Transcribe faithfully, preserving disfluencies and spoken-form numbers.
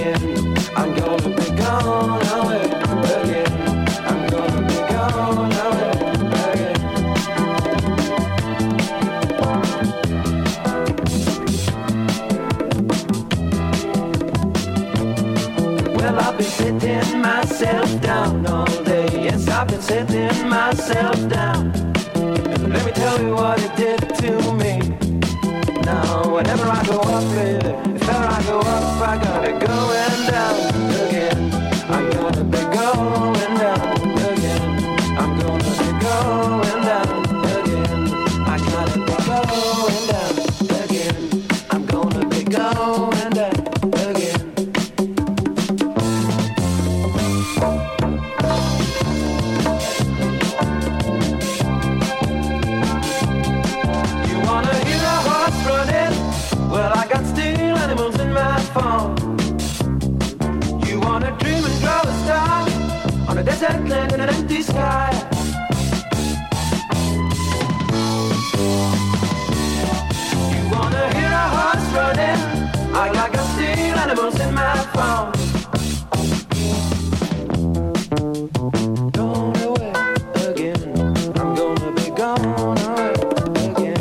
I'm gonna be gone away again. I'm gonna be gone away again. Well, I've been sitting myself down all day. Yes, I've been sitting myself down. Let me tell you what it did to me. Now, whenever I go up, baby, if ever I go up, I gotta going down again. I'm gonna be going down again. I'm gonna be going down again. I gotta be going down again. I'm gonna be going down again. You wanna hear a horse running? Well, I got steel animals in my farm. You wanna dream and draw a star on a desert land in an empty sky?